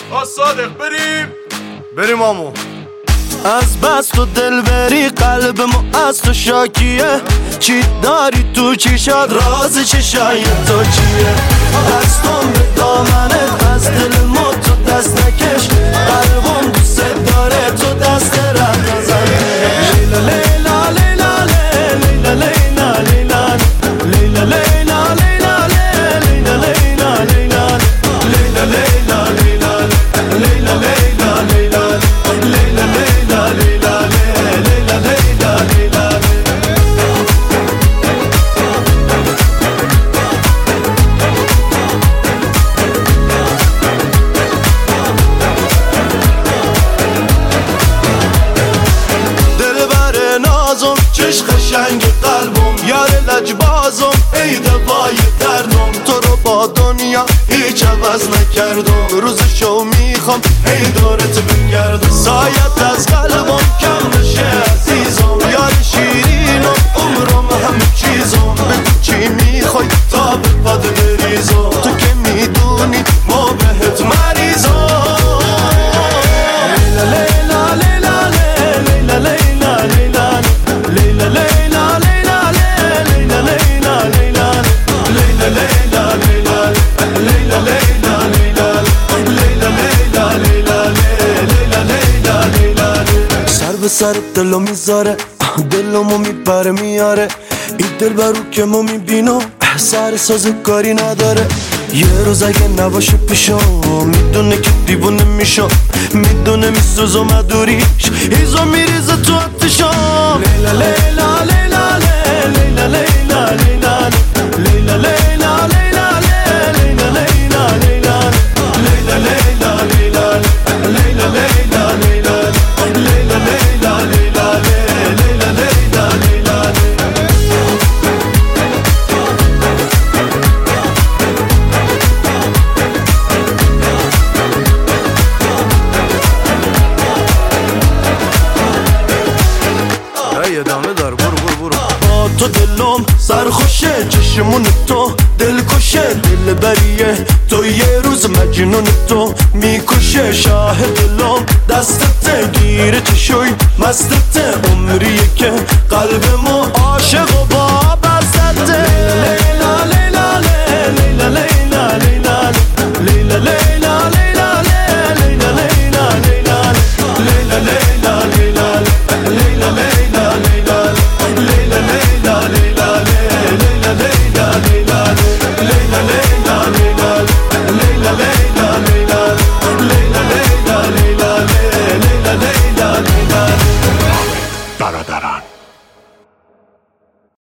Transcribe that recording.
صادق بریم آمو. از بس تو دل بری قلبمو از تو شاکیه، چی داری تو چشات راز چشای تو چیه؟ دستم به دامنت از دل ما تو دست نکش، قلبم دوست داره تو دست رد نزنش. لیلا لیلا لیلا لیلا لیلا لیلا لیلا لیلا لیلا لیلا لیلا لیلا لیلا لیلا چش قشنگ قلبم یار لجبازم، ای دوای دردم تو رو با دنیا هیچ عوض نکردم. روزشو میخوام ای دورت بگردم، سایت از قلبم کم نشه عزیزم. یار شیرینم عمرم همه چیزم، بگو چی میخوای تا به پاد بریزم. تو که میدونی ما بهت مریضم. لیلا لیلا لیلا لیلا لیلا سر به سر دلو میذاره، دلمو میبره میاره. این دل برو که ما میبینم سر ساز کاری نداره. یه روز اگه نباشه پیشم میدونه که دیوونه میشم، میدونه میسوزم مدوریش هیزو میریزه تو آتشم. لیلا لیلا لیلا لیلا لیلا لیلا لیلا لیلا لیلا لیلا لیلا ادامه دار. برو با تو دلم سرخوشه، چشمون تو دلکشه، دل بریه تو یه روز مجنون تو میکشه. شاه دلم دستته گیره چشوی مستته، عمریه که قلبمو عاشق و بابا زده. لیلا لیلا لیلا لیلا لیلا لیلا لیلا لیلا لیلا لیلا لیلا لیلا لیلا برادران.